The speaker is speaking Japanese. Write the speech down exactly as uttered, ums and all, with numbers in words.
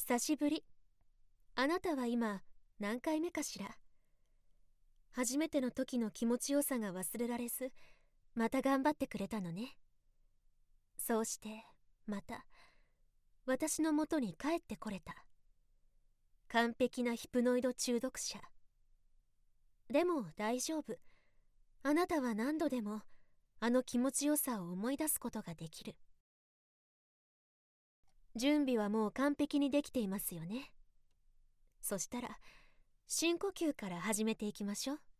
久しぶり。あなたは今何回目かしら。初めての時の気持ちよさが忘れられず、また頑張ってくれたのね。そうしてまた私のもとに帰ってこれた。完璧なヒプノイド中毒者。でも大丈夫。あなたは何度でもあの気持ちよさを思い出すことができる。準備はもう完璧にできていますよね。そしたら深呼吸から始めていきましょう。